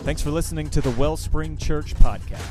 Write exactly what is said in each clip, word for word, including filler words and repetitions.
Thanks for listening to the Wellspring Church podcast.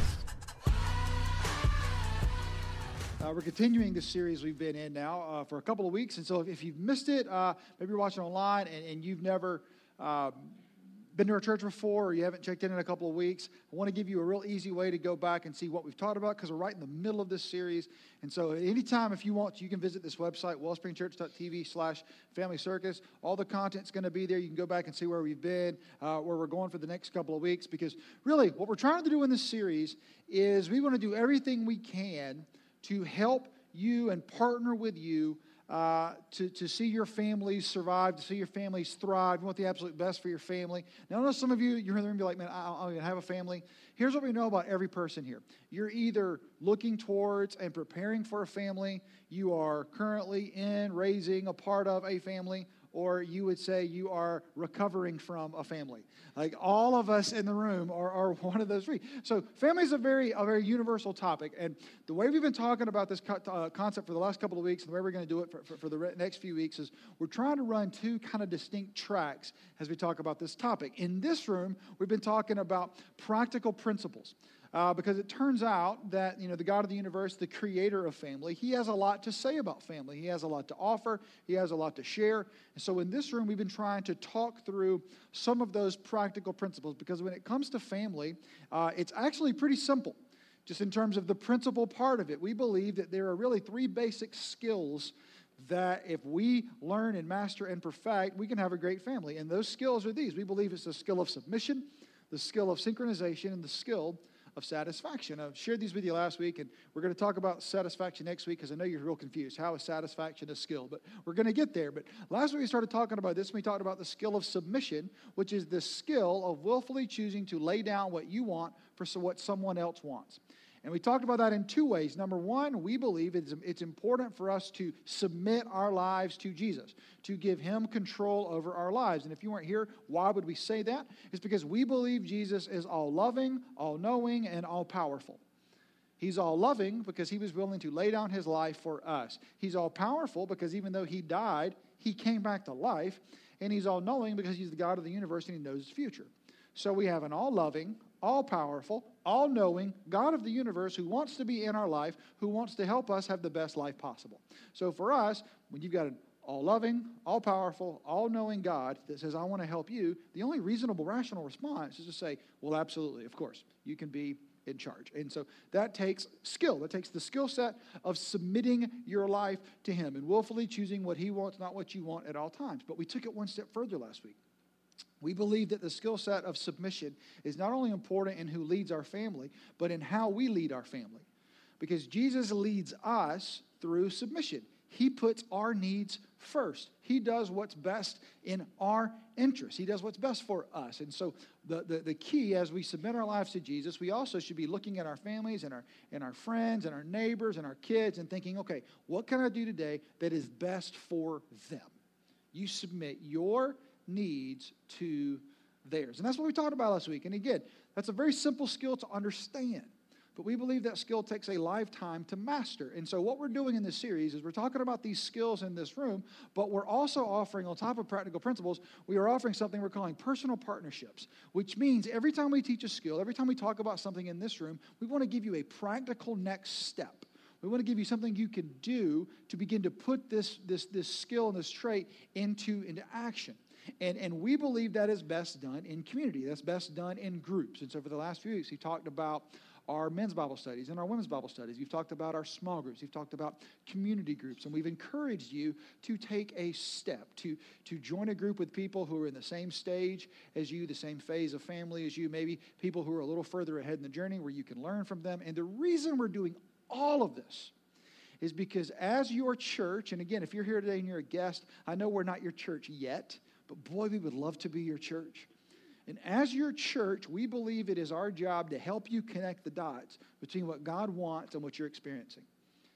Uh, we're continuing this series we've been in now uh, for a couple of weeks. And so if, if you've missed it, uh, maybe you're watching online and, and you've never uh, been to our church before or you haven't checked in in a couple of weeks, I want to give you a real easy way to go back and see what we've taught about because we're right in the middle of this series. And so anytime if you want to, you can visit this website, wellspringchurch.tv slash family circus. All the content's going to be there. You can go back and see where we've been, uh, where we're going for the next couple of weeks. Because really what we're trying to do in this series is we want to do everything we can to help you and partner with you uh, to, to see your families survive, to see your families thrive. You want the absolute best for your family. Now, I know some of you, you're in the room and be like, man, I don't even have a family. Here's what we know about every person here. You're either looking towards and preparing for a family, you are currently in, raising, a part of a family, or you would say you are recovering from a family. Like all of us in the room are, are one of those three. So family is a very, a very universal topic. And the way we've been talking about this co- uh, concept for the last couple of weeks, and the way we're going to do it for, for, for the re- next few weeks is we're trying to run two kind of distinct tracks as we talk about this topic. In this room, we've been talking about practical principles. Uh, because it turns out that, you know, the God of the universe, the creator of family, he has a lot to say about family. He has a lot to offer. He has a lot to share. And so in this room, we've been trying to talk through some of those practical principles because when it comes to family, uh, it's actually pretty simple. Just in terms of the principle part of it, we believe that there are really three basic skills that if we learn and master and perfect, we can have a great family. And those skills are these. We believe it's the skill of submission, the skill of synchronization, and the skill of satisfaction. I shared these with you last week, and we're going to talk about satisfaction next week because I know you're real confused. How is satisfaction a skill? But we're going to get there. But last week we started talking about this, and we talked about the skill of submission, which is the skill of willfully choosing to lay down what you want for what someone else wants. And we talked about that in two ways. Number one, we believe it's, it's important for us to submit our lives to Jesus, to give him control over our lives. And if you weren't here, why would we say that? It's because we believe Jesus is all-loving, all-knowing, and all-powerful. He's all-loving because he was willing to lay down his life for us. He's all-powerful because even though he died, he came back to life. And he's all-knowing because he's the God of the universe and he knows his future. So we have an all-loving, all-powerful, all-knowing God of the universe who wants to be in our life, who wants to help us have the best life possible. So for us, when you've got an all-loving, all-powerful, all-knowing God that says, I want to help you, the only reasonable, rational response is to say, well, absolutely, of course, you can be in charge. And so that takes skill. That takes the skill set of submitting your life to him and willfully choosing what he wants, not what you want at all times. But we took it one step further last week. We believe that the skill set of submission is not only important in who leads our family, but in how we lead our family. Because Jesus leads us through submission. He puts our needs first. He does what's best in our interest. He does what's best for us. And so the, the, the key as we submit our lives to Jesus, we also should be looking at our families and our, and our friends and our neighbors and our kids and thinking, okay, what can I do today that is best for them? You submit your needs to theirs. And that's what we talked about last week. And again, that's a very simple skill to understand. But we believe that skill takes a lifetime to master. And so what we're doing in this series is we're talking about these skills in this room, but we're also offering, on top of practical principles, we are offering something we're calling personal partnerships, which means every time we teach a skill, every time we talk about something in this room, we want to give you a practical next step. We want to give you something you can do to begin to put this, this, this skill and this trait into, into action. And, and we believe that is best done in community. That's best done in groups. And so for the last few weeks, we talked about our men's Bible studies and our women's Bible studies. We've talked about our small groups. We've talked about community groups. And we've encouraged you to take a step, to, to join a group with people who are in the same stage as you, the same phase of family as you, maybe people who are a little further ahead in the journey where you can learn from them. And the reason we're doing all of this is because as your church, and again, if you're here today and you're a guest, I know we're not your church yet, but boy, we would love to be your church. And as your church, we believe it is our job to help you connect the dots between what God wants and what you're experiencing.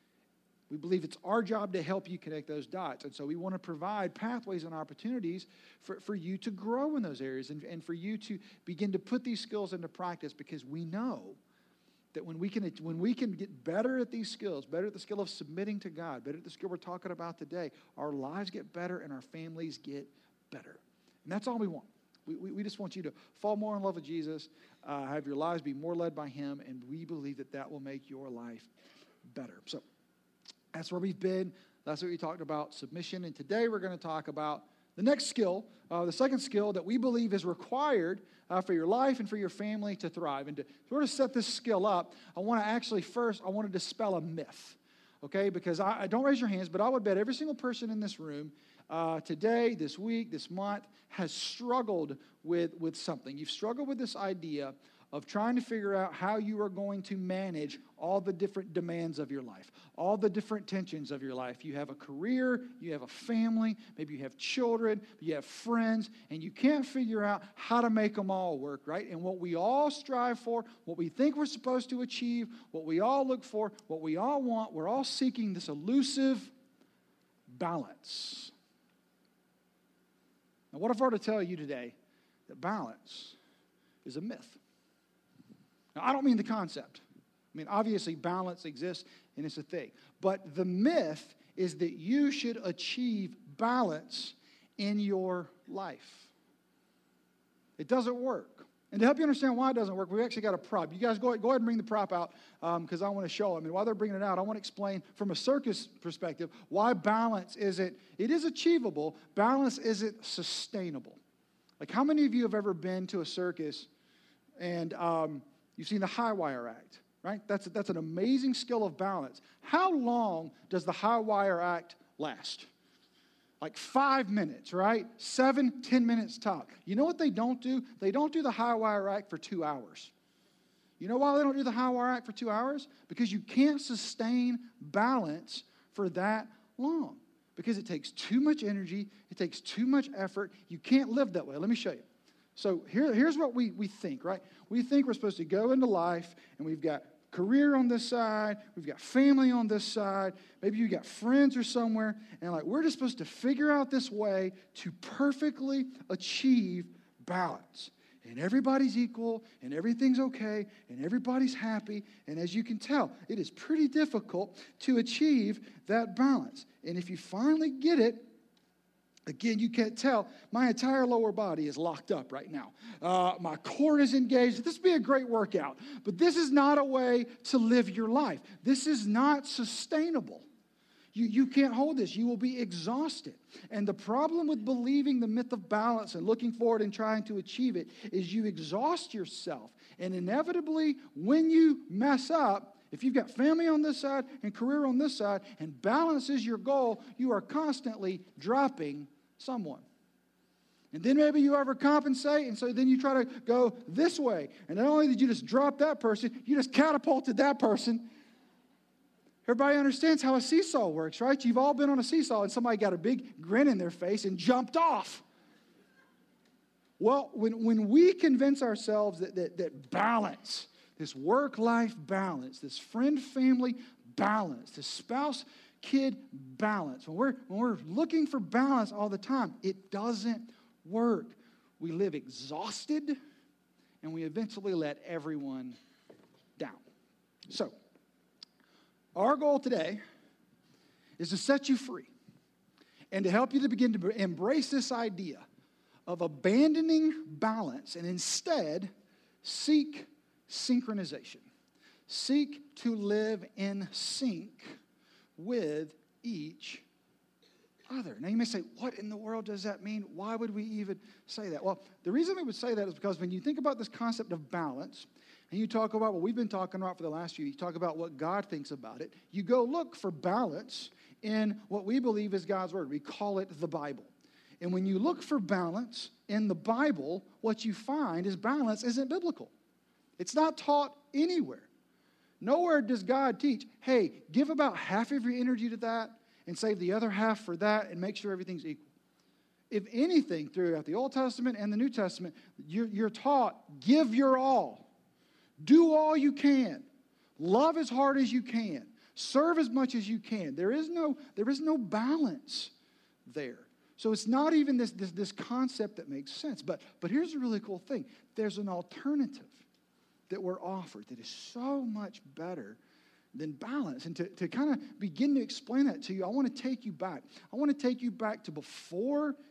We believe it's our job to help you connect those dots. And so we want to provide pathways and opportunities for, for you to grow in those areas and, and for you to begin to put these skills into practice because we know that when we can when we can get better at these skills, better at the skill of submitting to God, better at the skill we're talking about today, our lives get better and our families get better. And that's all we want. We, we, we just want you to fall more in love with Jesus, uh, have your lives be more led by him, and we believe that that will make your life better. So that's where we've been. That's what we talked about, submission. And today we're going to talk about the next skill, uh, the second skill that we believe is required uh, for your life and for your family to thrive. And to sort of set this skill up, I want to actually first, I want to dispel a myth, okay? Because I, I don't raise your hands, but I would bet every single person in this room uh, today, this week, this month, has struggled with, with something. You've struggled with this idea of trying to figure out how you are going to manage all the different demands of your life, all the different tensions of your life. You have a career, you have a family, maybe you have children, you have friends, and you can't figure out how to make them all work, right? And what we all strive for, what we think we're supposed to achieve, what we all look for, what we all want, we're all seeking this elusive balance. Now, what if I were to tell you today that balance is a myth? Now, I don't mean the concept. I mean, obviously, balance exists, and it's a thing. But the myth is that you should achieve balance in your life. It doesn't work. And to help you understand why it doesn't work, we've actually got a prop. You guys go, go ahead and bring the prop out because um, I want to show them. And while they're bringing it out, I want to explain from a circus perspective why balance isn't, it is achievable, balance isn't sustainable. Like, how many of you have ever been to a circus and um, you've seen the high wire act, right? That's, that's an amazing skill of balance. How long does the high wire act last? Like five minutes, right? Seven, ten minutes top. You know what they don't do? They don't do the high wire act for two hours. You know why they don't do the high wire act for two hours? Because you can't sustain balance for that long. Because it takes too much energy. It takes too much effort. You can't live that way. Let me show you. So here, here's what we, we think, right? We think we're supposed to go into life, and we've got career on this side, we've got family on this side, maybe you got friends or somewhere, and like we're just supposed to figure out this way to perfectly achieve balance. And everybody's equal, and everything's okay, and everybody's happy, and as you can tell, it is pretty difficult to achieve that balance. And if you finally get it, again, you can't tell, my entire lower body is locked up right now. Uh, my core is engaged. This would be a great workout, but this is not a way to live your life. This is not sustainable. You, you can't hold this. You will be exhausted. And the problem with believing the myth of balance and looking forward and trying to achieve it is you exhaust yourself. And inevitably, when you mess up, if you've got family on this side and career on this side, and balance is your goal, you are constantly dropping someone. And then maybe you overcompensate, and so then you try to go this way. And not only did you just drop that person, you just catapulted that person. Everybody understands how a seesaw works, right? You've all been on a seesaw, and somebody got a big grin in their face and jumped off. Well, when, when we convince ourselves that, that, that balance, this work-life balance, this friend-family balance, this spouse-kid balance. When we're, when we're looking for balance all the time, it doesn't work. We live exhausted, and we eventually let everyone down. So, our goal today is to set you free and to help you to begin to embrace this idea of abandoning balance and instead seek synchronization. Seek to live in sync with each other. Now you may say, what in the world does that mean? Why would we even say that? Well, the reason we would say that is because when you think about this concept of balance, and you talk about what we've been talking about for the last few, you talk about what God thinks about it, you go look for balance in what we believe is God's word. We call it the Bible. And when you look for balance in the Bible, what you find is balance isn't biblical. It's not taught anywhere. Nowhere does God teach, hey, give about half of your energy to that and save the other half for that and make sure everything's equal. If anything, throughout the Old Testament and the New Testament, you're, you're taught, give your all. Do all you can. Love as hard as you can. Serve as much as you can. There is no, there is no balance there. So it's not even this, this, this concept that makes sense. But, but here's a really cool thing. There's an alternative that we're offered that is so much better than balance. And to, to kind of begin to explain that to you, I want to take you back. I want to take you back to before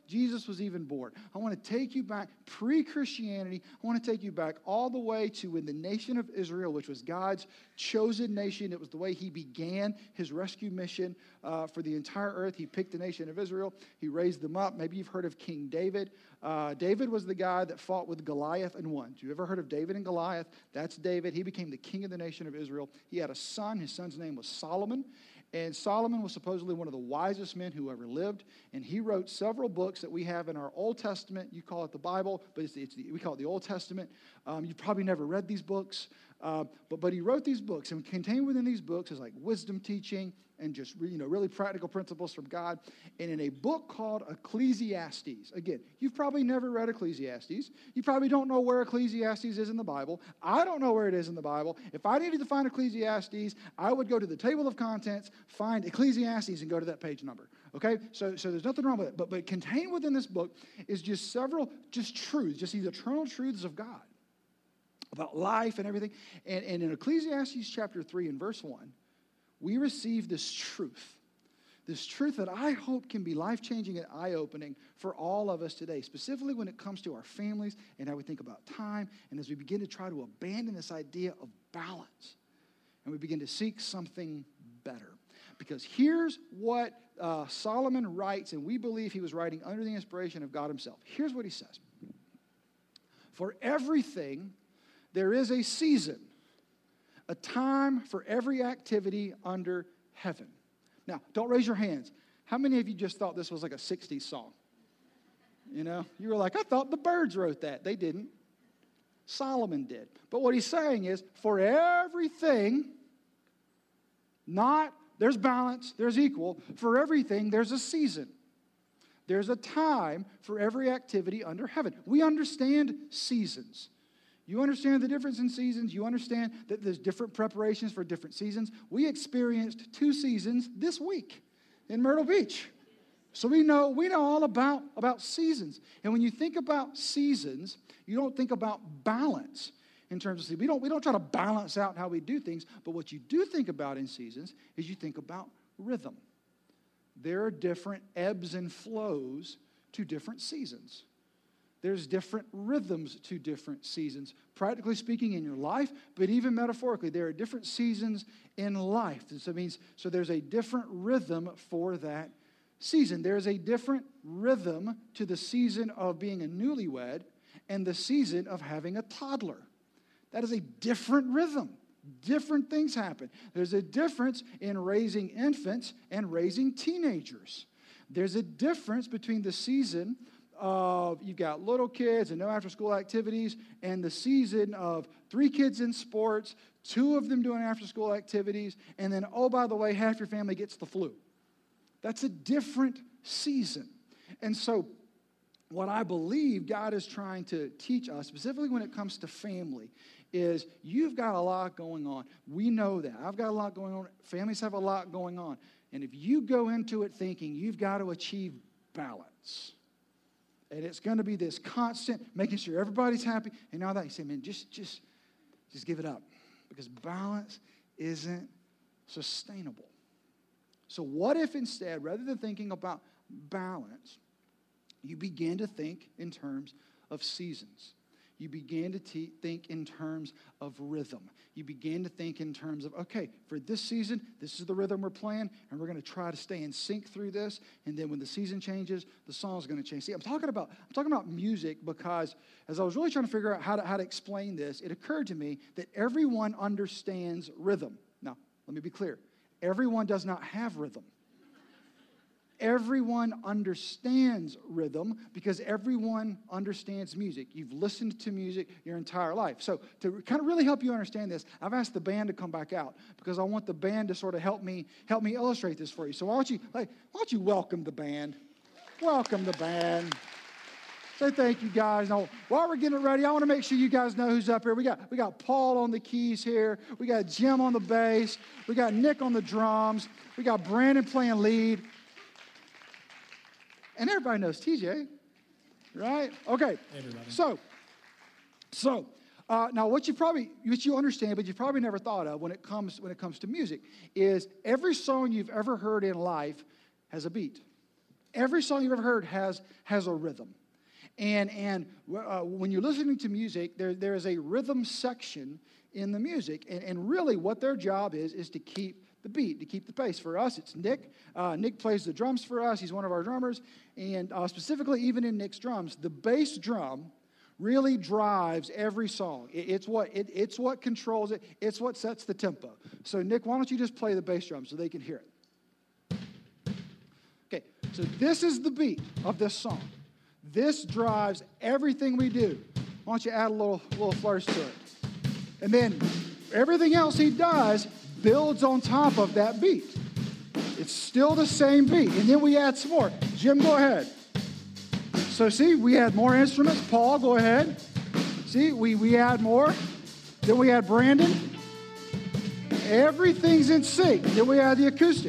Jesus was even born. I want to take you back pre-Christianity. I want to take you back all the way to when the nation of Israel, which was God's chosen nation, it was the way he began his rescue mission uh, for the entire earth. He picked the nation of Israel. He raised them up. Maybe you've heard of King David. Uh, David was the guy that fought with Goliath and won. Have you ever heard of David and Goliath? That's David. He became the king of the nation of Israel. He had a son. His son's name was Solomon. And Solomon was supposedly one of the wisest men who ever lived. And he wrote several books that we have in our Old Testament. You call it the Bible, but it's, it's the, we call it the Old Testament. Um, you've probably never read these books. Uh, but, but he wrote these books. And contained within these books is like wisdom teaching and just you know really practical principles from God. And in a book called Ecclesiastes, again, you've probably never read Ecclesiastes. You probably don't know where Ecclesiastes is in the Bible. I don't know where it is in the Bible. If I needed to find Ecclesiastes, I would go to the table of contents, find Ecclesiastes, and go to that page number. Okay? So, so there's nothing wrong with it. But, but contained within this book is just several just truths, just these eternal truths of God about life and everything. And, and in Ecclesiastes chapter three and verse one, we receive this truth, this truth that I hope can be life-changing and eye-opening for all of us today, specifically when it comes to our families and how we think about time, and as we begin to try to abandon this idea of balance, and we begin to seek something better. Because here's what uh, Solomon writes, and we believe he was writing under the inspiration of God himself. Here's what he says. For everything, there is a season, a time for every activity under heaven. Now, don't raise your hands. How many of you just thought this was like a sixties song? You know, you were like, I thought the Byrds wrote that. They didn't. Solomon did. But what he's saying is, for everything, not, there's balance, there's equal. For everything, there's a season. There's a time for every activity under heaven. We understand seasons. You understand the difference in seasons. You understand that there's different preparations for different seasons. We experienced two seasons this week in Myrtle Beach. So we know we know all about, about seasons. And when you think about seasons, you don't think about balance in terms of seasons. We don't, we don't try to balance out how we do things. But what you do think about in seasons is you think about rhythm. There are different ebbs and flows to different seasons. There's different rhythms to different seasons. Practically speaking in your life, but even metaphorically, there are different seasons in life. So it means, so there's a different rhythm for that season. There's a different rhythm to the season of being a newlywed and the season of having a toddler. That is a different rhythm. Different things happen. There's a difference in raising infants and raising teenagers. There's a difference between the season of you've got little kids and no after-school activities, and the season of three kids in sports, two of them doing after-school activities, and then, oh, by the way, half your family gets the flu. That's a different season. And so what I believe God is trying to teach us, specifically when it comes to family, is you've got a lot going on. We know that. I've got a lot going on. Families have a lot going on. And if you go into it thinking you've got to achieve balance, and it's going to be this constant, making sure everybody's happy, and all that. You say, man, just, just, just give it up. Because balance isn't sustainable. So what if instead, rather than thinking about balance, you begin to think in terms of seasons? You begin to te- think in terms of rhythm. You begin to think in terms of, okay, for this season, this is the rhythm we're playing, and we're going to try to stay in sync through this. And then when the season changes, the song's going to change. See, I'm talking about I'm talking about music because as I was really trying to figure out how to how to explain this, it occurred to me that everyone understands rhythm. Now, let me be clear. Everyone does not have rhythm. Everyone understands rhythm because everyone understands music. You've listened to music your entire life. So to kind of really help you understand this, I've asked the band to come back out because I want the band to sort of help me help me illustrate this for you. So why don't you like, why don't you welcome the band? Welcome the band. Say thank you, guys. Now, while we're getting ready, I want to make sure you guys know who's up here. We got we got Paul on the keys here. We got Jim on the bass. We got Nick on the drums. We got Brandon playing lead. And everybody knows T J, right? Okay. Everybody. So, so uh, now what you probably, what you understand, but you probably never thought of when it comes when it comes to music, is every song you've ever heard in life has a beat. Every song you've ever heard has, has a rhythm. And, and uh, when you're listening to music, there, there is a rhythm section in the music. And, and really what their job is, is to keep the beat, to keep the pace. For us, it's Nick. Uh, Nick plays the drums for us. He's one of our drummers. And uh, specifically, even in Nick's drums, the bass drum really drives every song. It, it's, what, it, it's what controls it. It's what sets the tempo. So, Nick, why don't you just play the bass drum so they can hear it? Okay, so this is the beat of this song. This drives everything we do. Why don't you add a little, little flourish to it? And then everything else he does builds on top of that beat. It's still the same beat. And then we add some more. Jim, go ahead. So see, we add more instruments. Paul, go ahead. See, we, we add more. Then we add Brandon. Everything's in sync. Then we add the acoustic.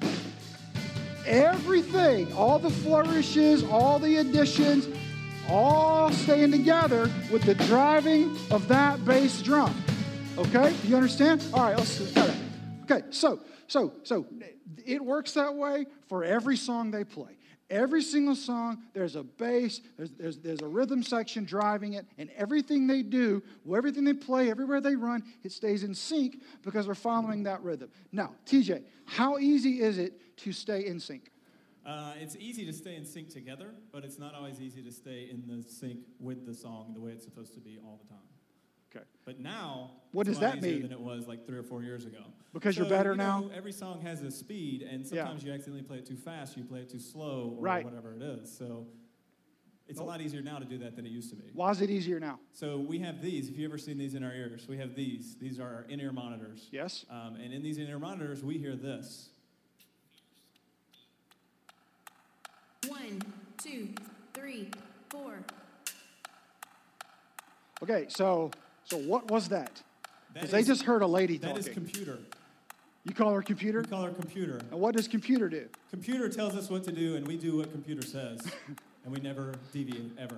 Everything, all the flourishes, all the additions, all staying together with the driving of that bass drum. Okay? You understand? All right, let's cut it. Okay, so, so, so it works that way for every song they play. Every single song, there's a bass, there's, there's, there's a rhythm section driving it, and everything they do, everything they play, everywhere they run, it stays in sync because we're following that rhythm. Now, T J, how easy is it to stay in sync? Uh, it's easy to stay in sync together, but it's not always easy to stay in the sync with the song the way it's supposed to be all the time. Okay. But now, what it's does a lot that easier mean? than it was like three or four years ago. Because so, you're better you know, now? Every song has a speed, and sometimes yeah. you accidentally play it too fast, you play it too slow, or right. whatever it is. So it's nope. a lot easier now to do that than it used to be. Why is it easier now? So we have these. If you've ever seen these in our ears, we have these. These are our in-ear monitors. Yes. Um, and in these in-ear monitors, we hear this. One, two, three, four. Okay, so so what was that? Because they is, just heard a lady that talking. That is computer. You call her computer? We call her computer. And what does computer do? Computer tells us what to do, and we do what computer says. And we never deviate, ever.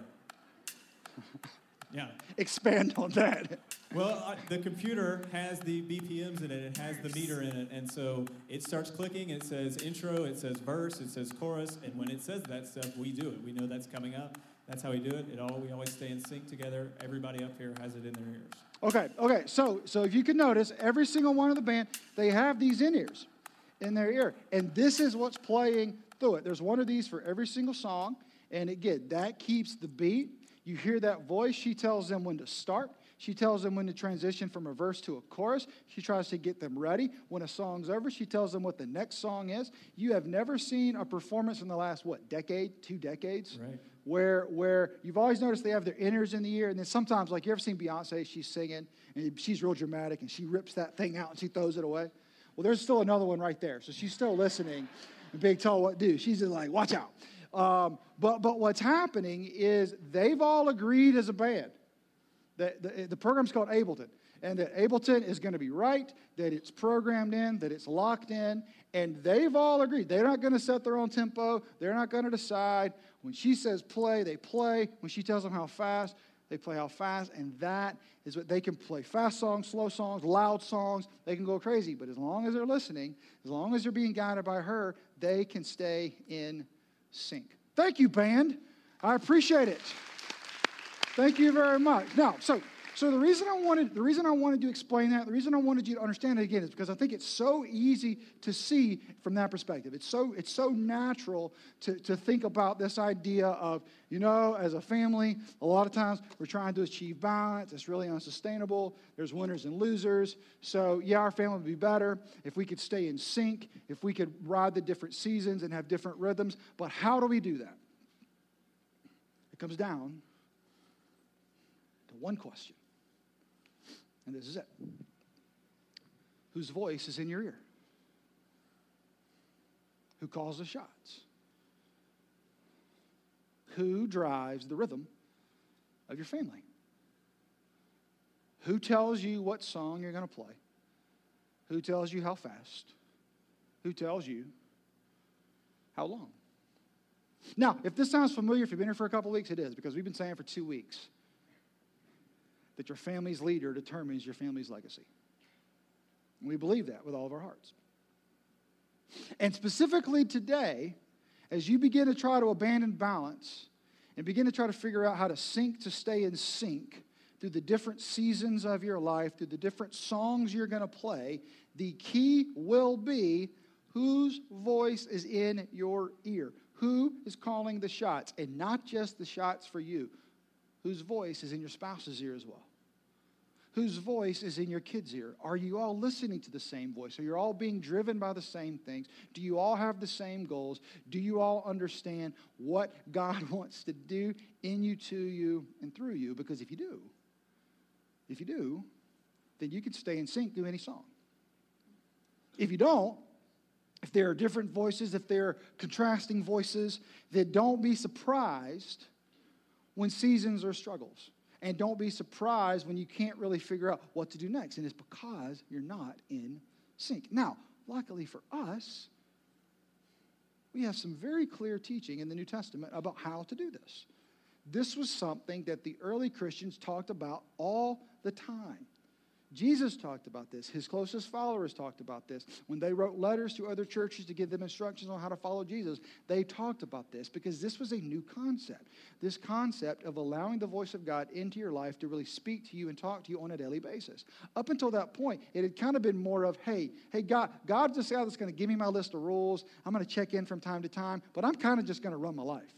Yeah. Expand on that. Well, uh, the computer has the B P Ms in it. It has the meter in it. And so it starts clicking. It says intro. It says verse. It says chorus. And when it says that stuff, we do it. We know that's coming up. That's how we do it. It all we always stay in sync together. Everybody up here has it in their ears. Okay, okay. So so if you can notice, every single one of the band, they have these in-ears in their ear. And this is what's playing through it. There's one of these for every single song. And again, that keeps the beat. You hear that voice. She tells them when to start. She tells them when to transition from a verse to a chorus. She tries to get them ready. When a song's over, she tells them what the next song is. You have never seen a performance in the last, what, decade, two decades? Right. Where where you've always noticed they have their in-ears in the ear, and then sometimes, like you ever seen Beyonce, she's singing, and she's real dramatic, and she rips that thing out and she throws it away. Well, there's still another one right there. So she's still listening, and Big Toe, what do? She's just like, watch out. Um, but but what's happening is they've all agreed as a band. The, the, the program's called Ableton, and that Ableton is going to be right, that it's programmed in, that it's locked in, and they've all agreed. They're not going to set their own tempo. They're not going to decide. When she says play, they play. When she tells them how fast, they play how fast, and that is what they can play. Fast songs, slow songs, loud songs. They can go crazy, but as long as they're listening, as long as they're being guided by her, they can stay in sync. Thank you, band. I appreciate it. Thank you very much. Now, so so the reason I wanted the reason I wanted to explain that, the reason I wanted you to understand it again is because I think it's so easy to see from that perspective. It's so it's so natural to, to think about this idea of, you know, as a family, a lot of times we're trying to achieve balance. It's really unsustainable. There's winners and losers. So yeah, our family would be better if we could stay in sync, if we could ride the different seasons and have different rhythms. But how do we do that? It comes down one question, and this is it. Whose voice is in your ear? Who calls the shots? Who drives the rhythm of your family? Who tells you what song you're going to play? Who tells you how fast? Who tells you how long? Now, if this sounds familiar, if you've been here for a couple weeks, it is, because we've been saying it for two weeks. That your family's leader determines your family's legacy. And we believe that with all of our hearts. And specifically today, as you begin to try to abandon balance and begin to try to figure out how to sync to stay in sync through the different seasons of your life, through the different songs you're going to play, the key will be whose voice is in your ear. Who is calling the shots? And not just the shots for you. Whose voice is in your spouse's ear as well? Whose voice is in your kid's ear? Are you all listening to the same voice? Are you all being driven by the same things? Do you all have the same goals? Do you all understand what God wants to do in you, to you, and through you? Because if you do, if you do, then you can stay in sync through any song. If you don't, if there are different voices, if there are contrasting voices, then don't be surprised when seasons are struggles. And don't be surprised when you can't really figure out what to do next. And it's because you're not in sync. Now, luckily for us, we have some very clear teaching in the New Testament about how to do this. This was something that the early Christians talked about all the time. Jesus talked about this. His closest followers talked about this. When they wrote letters to other churches to give them instructions on how to follow Jesus, they talked about this because this was a new concept. This concept of allowing the voice of God into your life to really speak to you and talk to you on a daily basis. Up until that point, it had kind of been more of, hey, hey, God, God's this guy that's going to give me my list of rules. I'm going to check in from time to time, but I'm kind of just going to run my life.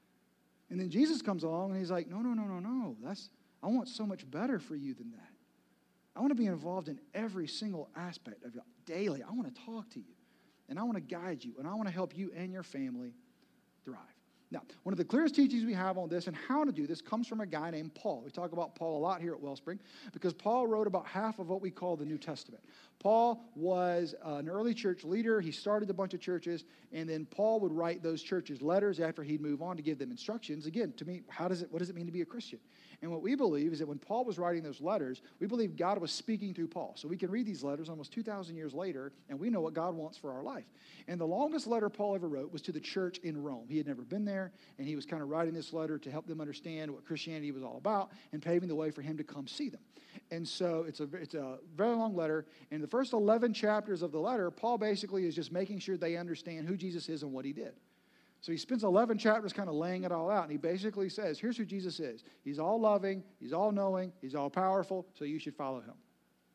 And then Jesus comes along and he's like, no, no, no, no, no. That's, I want so much better for you than that. I want to be involved in every single aspect of your daily. I want to talk to you, and I want to guide you, and I want to help you and your family thrive. Now, one of the clearest teachings we have on this and how to do this comes from a guy named Paul. We talk about Paul a lot here at Wellspring because Paul wrote about half of what we call the New Testament. Paul was an early church leader. He started a bunch of churches, and then Paul would write those churches letters after he'd move on to give them instructions. Again, to me, how does it, what does it mean to be a Christian? And what we believe is that when Paul was writing those letters, we believe God was speaking through Paul. So we can read these letters almost two thousand years later, and we know what God wants for our life. And the longest letter Paul ever wrote was to the church in Rome. He had never been there, and he was kind of writing this letter to help them understand what Christianity was all about and paving the way for him to come see them. And so it's a, it's a very long letter. In the first eleven chapters of the letter, Paul basically is just making sure they understand who Jesus is and what he did. So he spends eleven chapters kind of laying it all out, and he basically says, here's who Jesus is. He's all loving, he's all knowing, he's all powerful, so you should follow him.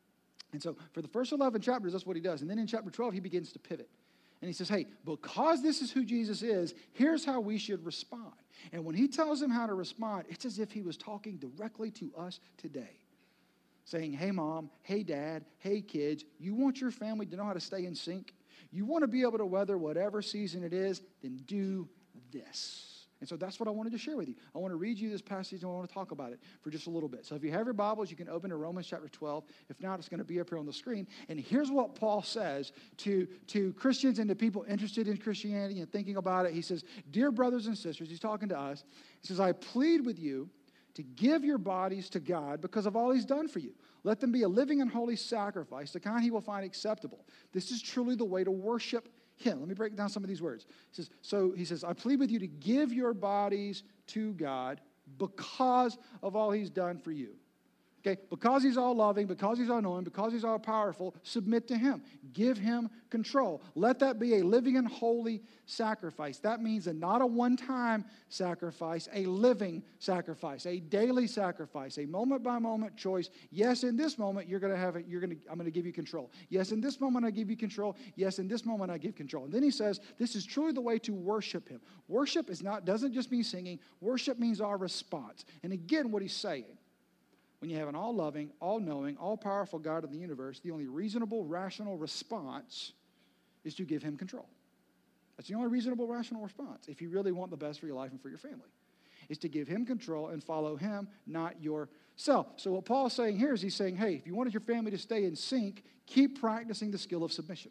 And so for the first eleven chapters, that's what he does. And then in chapter twelve, he begins to pivot. And he says, hey, because this is who Jesus is, here's how we should respond. And when he tells them how to respond, it's as if he was talking directly to us today. Saying, hey, mom, hey, dad, hey, kids, you want your family to know how to stay in sync? You want to be able to weather whatever season it is, then do this. And so that's what I wanted to share with you. I want to read you this passage and I want to talk about it for just a little bit. So if you have your Bibles, you can open to Romans chapter twelve. If not, it's going to be up here on the screen. And here's what Paul says to, to Christians and to people interested in Christianity and thinking about it. He says, dear brothers and sisters, he's talking to us. He says, I plead with you to give your bodies to God because of all he's done for you. Let them be a living and holy sacrifice, the kind he will find acceptable. This is truly the way to worship him. Let me break down some of these words. He says, so he says, I plead with you to give your bodies to God because of all he's done for you. Okay, because he's all loving, because he's all knowing, because he's all powerful, submit to him. Give him control. Let that be a living and holy sacrifice. That means a not a one-time sacrifice, a living sacrifice, a daily sacrifice, a moment-by-moment choice. Yes, in this moment you're going to have it. You're going to. I'm going to give you control. Yes, in this moment I give you control. Yes, in this moment I give control. And then he says, this is truly the way to worship him. Worship is not doesn't just mean singing. Worship means our response. And again, what he's saying. When you have an all-loving, all-knowing, all-powerful God of the universe, the only reasonable, rational response is to give him control. That's the only reasonable, rational response if you really want the best for your life and for your family, is to give him control and follow him, not yourself. So what Paul's saying here is he's saying, hey, if you wanted your family to stay in sync, keep practicing the skill of submission.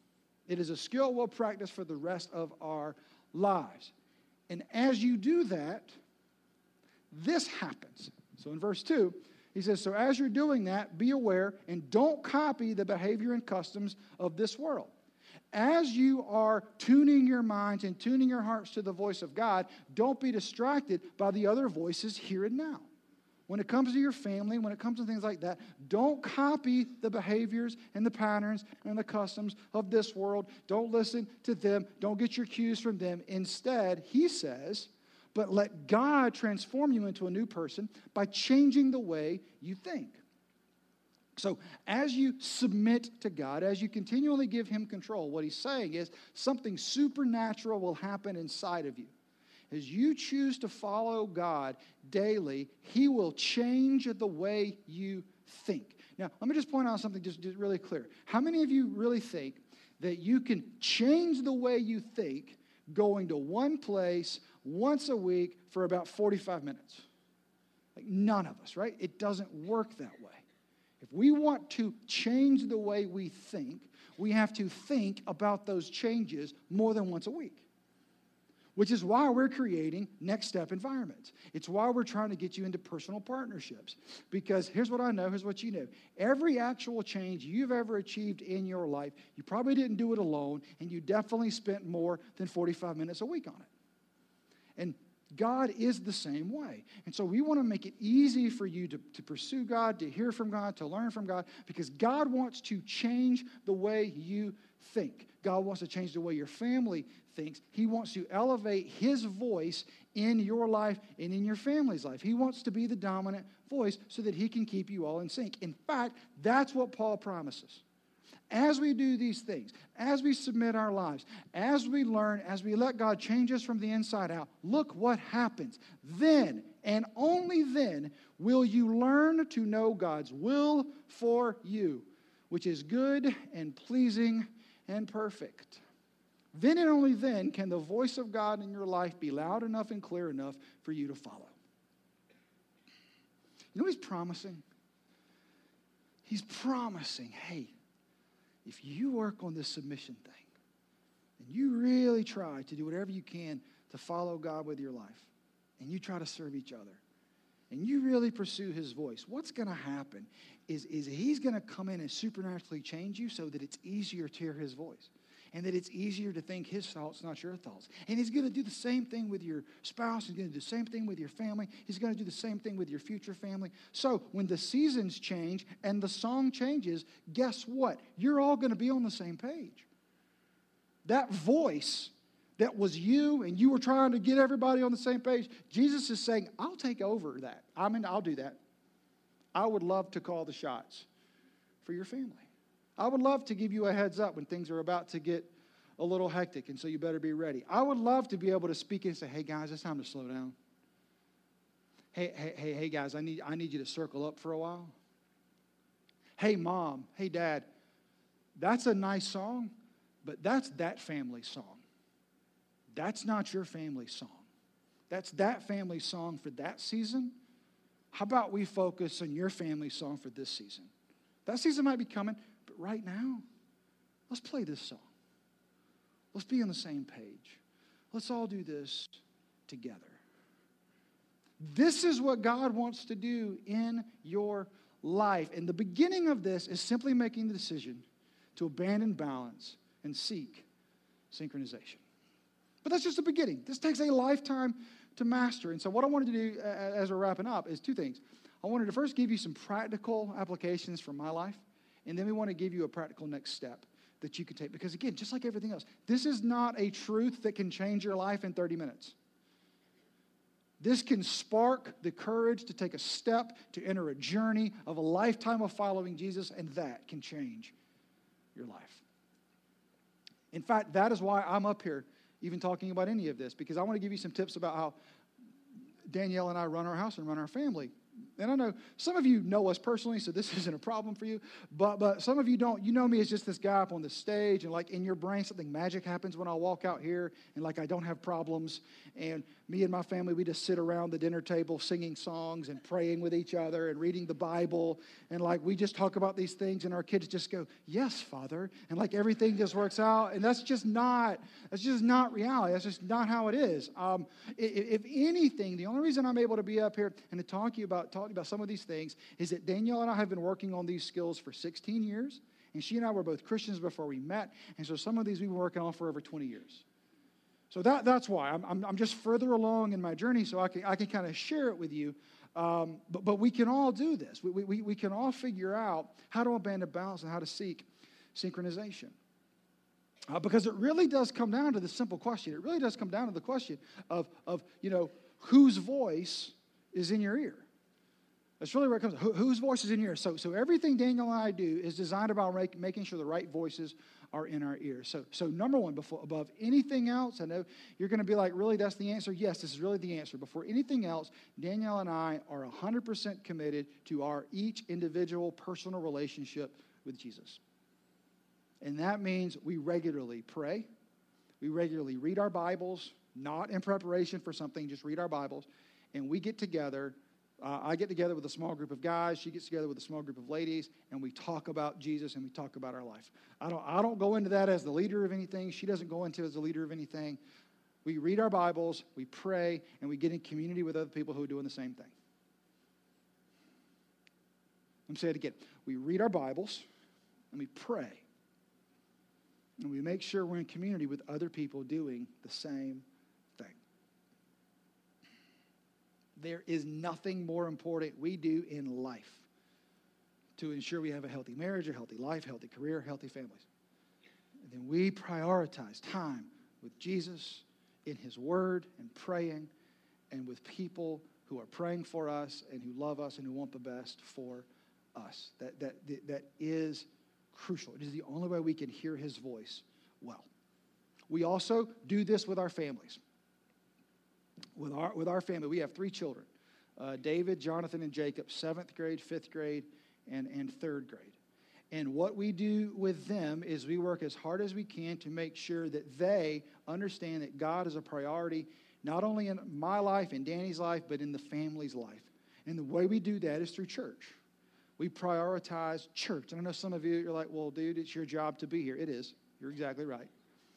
It is a skill we'll practice for the rest of our lives. And as you do that, this happens. So in verse two, he says, so as you're doing that, be aware and don't copy the behavior and customs of this world. As you are tuning your minds and tuning your hearts to the voice of God, don't be distracted by the other voices here and now. when it comes to your family, when it comes to things like that, don't copy the behaviors and the patterns and the customs of this world. Don't listen to them. Don't get your cues from them. Instead, he says, but let God transform you into a new person by changing the way you think. So as you submit to God, as you continually give him control, what he's saying is something supernatural will happen inside of you. As you choose to follow God daily, he will change the way you think. Now, let me just point out something just, just really clear. How many of you really think that you can change the way you think going to one place once a week for about forty-five minutes? Like none of us, right? It doesn't work that way. If we want to change the way we think, we have to think about those changes more than once a week. Which is why we're creating Next Step environments. It's why we're trying to get you into personal partnerships. Because here's what I know, here's what you know. Every actual change you've ever achieved in your life, you probably didn't do it alone, and you definitely spent more than forty-five minutes a week on it. And God is the same way. And so we want to make it easy for you to, to pursue God, to hear from God, to learn from God, because God wants to change the way you think. God wants to change the way your family thinks. He wants to elevate his voice in your life and in your family's life. He wants to be the dominant voice so that he can keep you all in sync. In fact, that's what Paul promises. As we do these things, as we submit our lives, as we learn, as we let God change us from the inside out, look what happens. Then, and only then, will you learn to know God's will for you, which is good and pleasing and perfect. Then and only then can the voice of God in your life be loud enough and clear enough for you to follow. You know what he's promising? He's promising, hey, if you work on this submission thing, and you really try to do whatever you can to follow God with your life, and you try to serve each other, and you really pursue his voice, what's going to happen is, is he's going to come in and supernaturally change you so that it's easier to hear his voice. And that it's easier to think his thoughts, not your thoughts. And he's going to do the same thing with your spouse. He's going to do the same thing with your family. He's going to do the same thing with your future family. So when the seasons change and the song changes, guess what? You're all going to be on the same page. That voice that was you and you were trying to get everybody on the same page, Jesus is saying, I'll take over that. I mean, I'll do that. I would love to call the shots for your family. I would love to give you a heads up when things are about to get a little hectic, and so you better be ready. I would love to be able to speak and say, hey, guys, it's time to slow down. Hey, hey, hey, hey, guys, I need, I need you to circle up for a while. Hey, mom, hey, dad, that's a nice song, but that's that family's song. That's not your family's song. That's that family's song for that season. How about we focus on your family's song for this season? That season might be coming. Right now, let's play this song. Let's be on the same page. Let's all do this together. This is what God wants to do in your life. And the beginning of this is simply making the decision to abandon balance and seek synchronization. But that's just the beginning. This takes a lifetime to master. And so what I wanted to do as we're wrapping up is two things. I wanted to first give you some practical applications from my life. And then we want to give you a practical next step that you can take. Because again, just like everything else, this is not a truth that can change your life in thirty minutes. This can spark the courage to take a step, to enter a journey of a lifetime of following Jesus, and that can change your life. In fact, that is why I'm up here even talking about any of this, because I want to give you some tips about how Danielle and I run our house and run our family. And I know some of you know us personally, so this isn't a problem for you. But but some of you don't. You know me as just this guy up on the stage, and like in your brain, something magic happens when I walk out here, and like I don't have problems. And me and my family, we just sit around the dinner table singing songs and praying with each other and reading the Bible. And like we just talk about these things, and our kids just go, "Yes, Father," and like everything just works out. And that's just not that's just not reality. That's just not how it is. Um, if, if anything, the only reason I'm able to be up here and to talk to you about talking about some of these things is that Danielle and I have been working on these skills for sixteen years, and she and I were both Christians before we met, and so some of these we've been working on for over twenty years. So that that's why I'm I'm, I'm just further along in my journey, so I can I can kind of share it with you. Um, but, but we can all do this. We, we, we can all figure out how to abandon balance and how to seek synchronization. Uh, because it really does come down to the simple question. It really does come down to the question of, of you know, whose voice is in your ear. That's really where it comes. Who, whose voice is in your ear? So, so everything Daniel and I do is designed about make, making sure the right voices are in our ears. So, so number one, before above anything else, I know you're going to be like, really, that's the answer? Yes, this is really the answer. Before anything else, Danielle and I are one hundred percent committed to our each individual personal relationship with Jesus. And that means we regularly pray. We regularly read our Bibles, not in preparation for something, just read our Bibles. And we get together. Uh, I get together with a small group of guys. She gets together with a small group of ladies, and we talk about Jesus and we talk about our life. I don't, I don't go into that as the leader of anything. She doesn't go into it as the leader of anything. We read our Bibles, we pray, and we get in community with other people who are doing the same thing. Let me say it again. We read our Bibles, and we pray, and we make sure we're in community with other people doing the same thing. There is nothing more important we do in life to ensure we have a healthy marriage, a healthy life, healthy career, healthy families. And then we prioritize time with Jesus in his word and praying and with people who are praying for us and who love us and who want the best for us. That, that, that is crucial. It is the only way we can hear his voice well. We also do this with our families. With our, with our family, we have three children, uh, David, Jonathan, and Jacob, seventh grade, fifth grade, and, and third grade. And what we do with them is we work as hard as we can to make sure that they understand that God is a priority, not only in my life and Danny's life, but in the family's life. And the way we do that is through church. We prioritize church. And I know some of you, you're like, well, dude, it's your job to be here. It is. You're exactly right.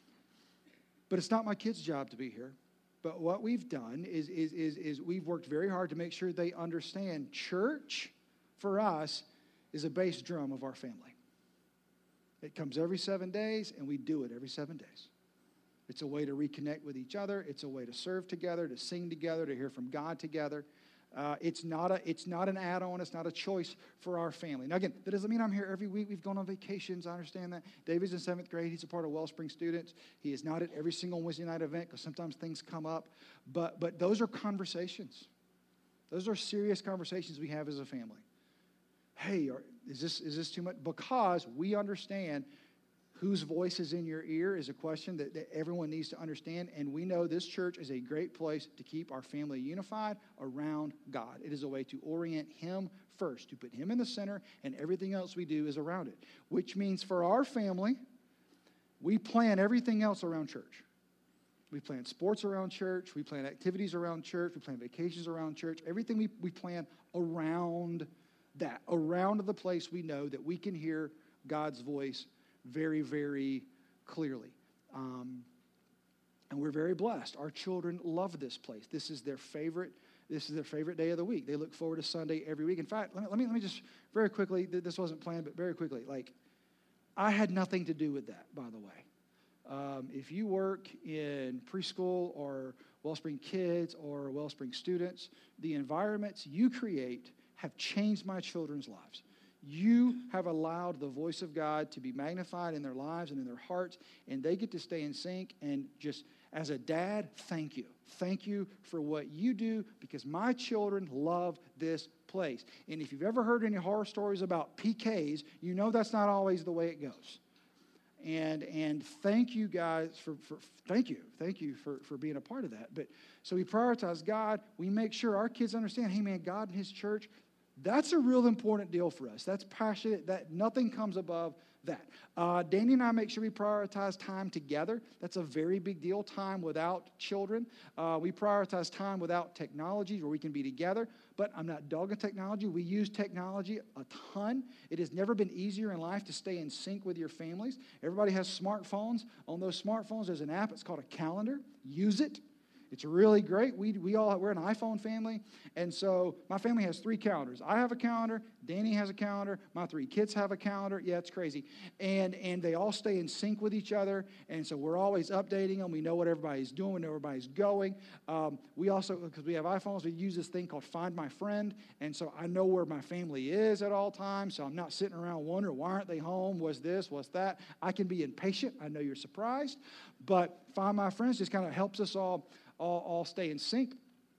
But it's not my kids' job to be here. But what we've done is, is, is, is we've worked very hard to make sure they understand church, for us, is a bass drum of our family. It comes every seven days, and we do it every seven days. It's a way to reconnect with each other. It's a way to serve together, to sing together, to hear from God together. Uh, it's not a, it's not an add-on. It's not a choice for our family. Now, again, that doesn't mean I'm here every week. We've gone on vacations. I understand that. David's in seventh grade. He's a part of Wellspring Students. He is not at every single Wednesday night event because sometimes things come up. But, but those are conversations. Those are serious conversations we have as a family. Hey, are, is this, is this too much? Because we understand whose voice is in your ear is a question that, that everyone needs to understand. And we know this church is a great place to keep our family unified around God. It is a way to orient him first, to put him in the center, and everything else we do is around it. Which means for our family, we plan everything else around church. We plan sports around church. We plan activities around church. We plan vacations around church. Everything we, we plan around that, around the place we know that we can hear God's voice very, very clearly. Um, and we're very blessed. Our children love this place. This is their favorite, this is their favorite day of the week. They look forward to Sunday every week. In fact, let me, let me, let me just very quickly, this wasn't planned, but very quickly, like, I had nothing to do with that, by the way. Um, if you work in preschool or Wellspring Kids or Wellspring Students, the environments you create have changed my children's lives. You have allowed the voice of God to be magnified in their lives and in their hearts, and they get to stay in sync. And just as a dad, thank you. Thank you for what you do, because my children love this place. And if you've ever heard any horror stories about P Ks, you know that's not always the way it goes. And and thank you guys for, for thank you. Thank you for, for being a part of that. But so we prioritize God. We make sure our kids understand, hey man, God and his church, that's a real important deal for us. That's passionate. That nothing comes above that. Uh, Danny and I make sure we prioritize time together. That's a very big deal. Time without children. Uh, we prioritize time without technology where we can be together. But I'm not dogging technology. We use technology a ton. It has never been easier in life to stay in sync with your families. Everybody has smartphones. On those smartphones, there's an app. It's called a calendar. Use it. It's really great. We, we all, we're an iPhone family. And so my family has three calendars. I have a calendar. Danny has a calendar. My three kids have a calendar. Yeah, it's crazy. And, and they all stay in sync with each other. And so we're always updating them. We know what everybody's doing. We know where everybody's going. Um, we also, because we have iPhones, we use this thing called Find My Friend. And so I know where my family is at all times. So I'm not sitting around wondering, why aren't they home? What's this? What's that? I can be impatient. I know you're surprised. But Find My Friends just kind of helps us all All, all stay in sync.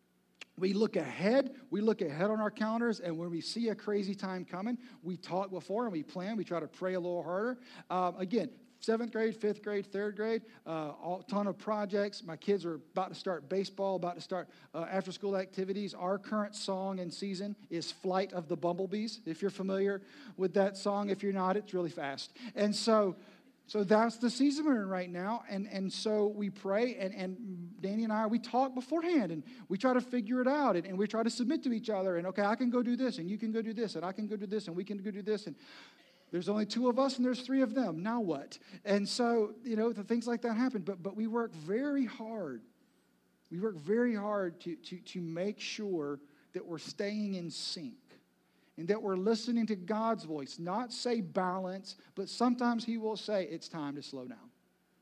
We look ahead. We look ahead on our calendars, and when we see a crazy time coming, we talk before and we plan. We try to pray a little harder. Um, again, seventh grade, fifth grade, third grade, a uh, ton of projects. My kids are about to start baseball, about to start uh, after-school activities. Our current song and season is Flight of the Bumblebees, if you're familiar with that song. If you're not, it's really fast. And so... So that's the season we're in right now, and, and so we pray, and, and Danny and I, we talk beforehand, and we try to figure it out, and, and we try to submit to each other, and okay, I can go do this, and you can go do this, and I can go do this, and we can go do this, and there's only two of us, and there's three of them. Now what? And so, you know, the things like that happen, but but we work very hard. We work very hard to to to make sure that we're staying in sync. And that we're listening to God's voice, not say balance, but sometimes he will say it's time to slow down.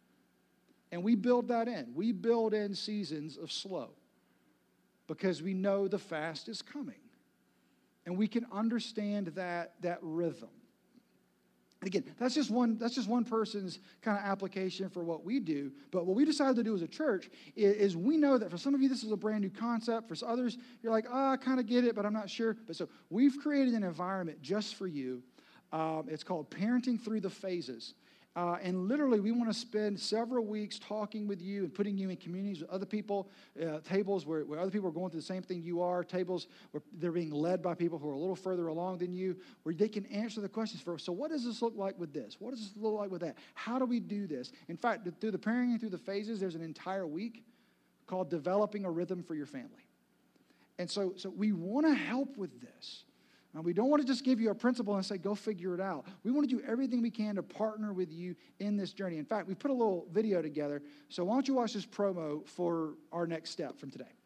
And we build that in. We build in seasons of slow because we know the fast is coming. And we can understand that, that rhythm. Again, that's just one, that's just one person's kind of application for what we do. But what we decided to do as a church is, is we know that for some of you, this is a brand new concept. For others, you're like, oh, I kind of get it, but I'm not sure. But so we've created an environment just for you. Um, it's called Parenting Through the Phases. Uh, and literally, we want to spend several weeks talking with you and putting you in communities with other people, uh, tables where, where other people are going through the same thing you are, tables where they're being led by people who are a little further along than you, where they can answer the questions for us. So what does this look like with this? What does this look like with that? How do we do this? In fact, through the Parenting Through the Phases, there's an entire week called Developing a Rhythm for Your Family. And so, so we want to help with this. And we don't want to just give you a principle and say, go figure it out. We want to do everything we can to partner with you in this journey. In fact, we put a little video together. So why don't you watch this promo for our next step from today?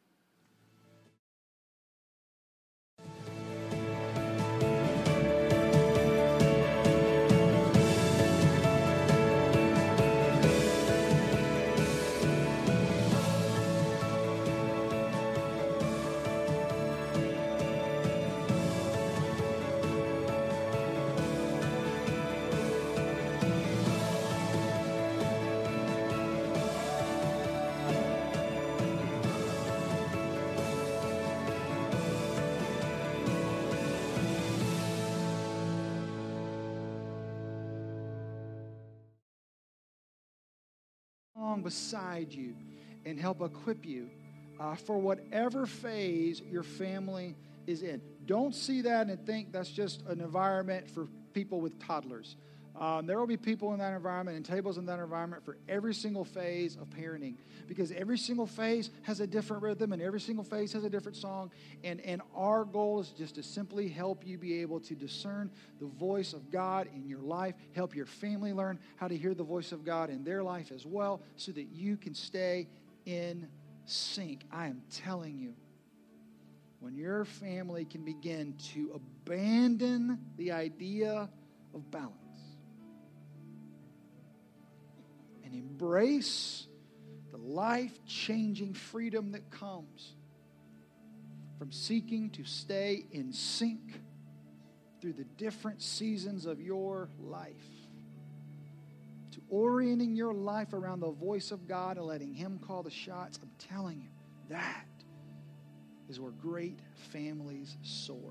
Beside you and help equip you uh, for whatever phase your family is in. Don't see that and think that's just an environment for people with toddlers. Um, there will be people in that environment and tables in that environment for every single phase of parenting, because every single phase has a different rhythm and every single phase has a different song. And, and our goal is just to simply help you be able to discern the voice of God in your life, help your family learn how to hear the voice of God in their life as well, so that you can stay in sync. I am telling you, when your family can begin to abandon the idea of balance and embrace the life-changing freedom that comes from seeking to stay in sync through the different seasons of your life, to orienting your life around the voice of God and letting Him call the shots, I'm telling you, that is where great families soar.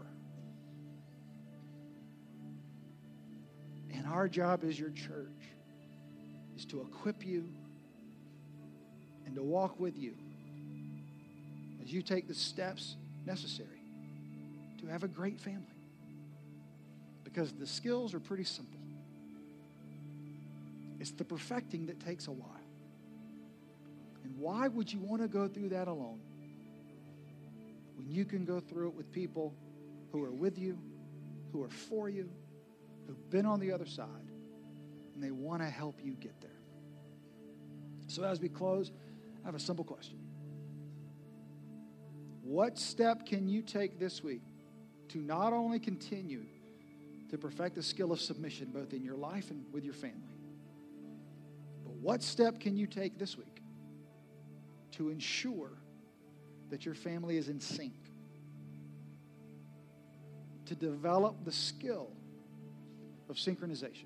And our job as your church is to equip you and to walk with you as you take the steps necessary to have a great family. Because the skills are pretty simple. It's the perfecting that takes a while. And why would you want to go through that alone when you can go through it with people who are with you, who are for you, who've been on the other side, and they want to help you get there? So as we close, I have a simple question. What step can you take this week to not only continue to perfect the skill of submission both in your life and with your family, but what step can you take this week to ensure that your family is in sync, to develop the skill of synchronization,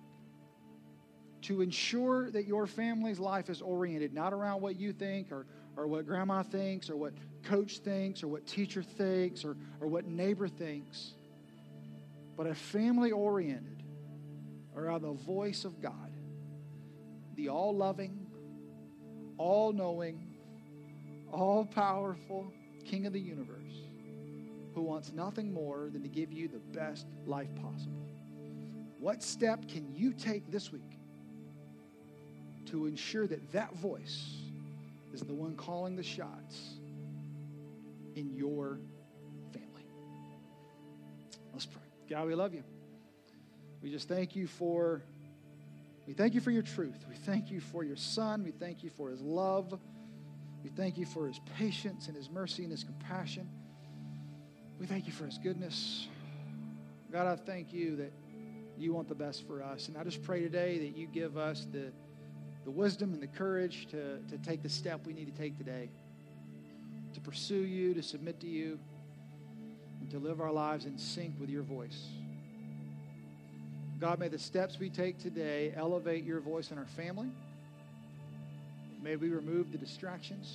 to ensure that your family's life is oriented not around what you think or, or what grandma thinks or what coach thinks or what teacher thinks or, or what neighbor thinks, but a family oriented around the voice of God, the all-loving, all-knowing, all-powerful King of the universe, who wants nothing more than to give you the best life possible. What step can you take this week to ensure that that voice is the one calling the shots in your family? Let's pray. God, we love you. We just thank you for, we thank you for your truth. We thank you for your Son. We thank you for his love. We thank you for his patience and his mercy and his compassion. We thank you for his goodness. God, I thank you that you want the best for us. And I just pray today that you give us the, the wisdom and the courage to, to take the step we need to take today, to pursue you, to submit to you, and to live our lives in sync with your voice. God, may the steps we take today elevate your voice in our family. May we remove the distractions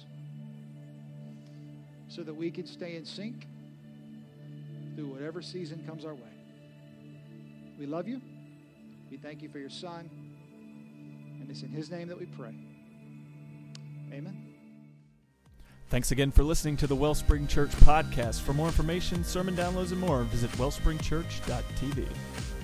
so that we can stay in sync through whatever season comes our way. We love you. We thank you for your Son. And it's in his name that we pray. Amen. Thanks again for listening to the Wellspring Church podcast. For more information, sermon downloads, and more, visit wellspring church dot t v.